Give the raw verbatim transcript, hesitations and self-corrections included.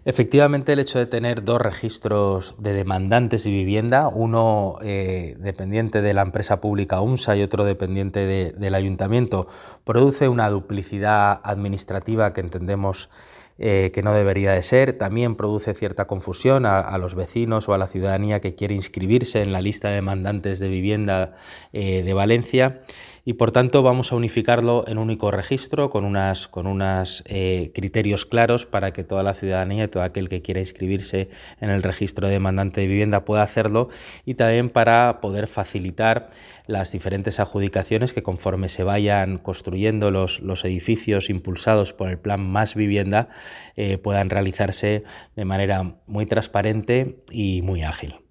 Efectivamente, el hecho de tener dos registros de demandantes de vivienda, uno eh, dependiente de la empresa pública UMSA y otro dependiente de, del ayuntamiento, produce una duplicidad administrativa que entendemos eh, que no debería de ser. También produce cierta confusión a, a los vecinos o a la ciudadanía que quiere inscribirse en la lista de demandantes de vivienda eh, de Valencia. Y por tanto vamos a unificarlo en un único registro con unos con unas, eh, criterios claros para que toda la ciudadanía y todo aquel que quiera inscribirse en el registro de demandante de vivienda pueda hacerlo, y también para poder facilitar las diferentes adjudicaciones que, conforme se vayan construyendo los, los edificios impulsados por el plan Más Vivienda, eh, puedan realizarse de manera muy transparente y muy ágil.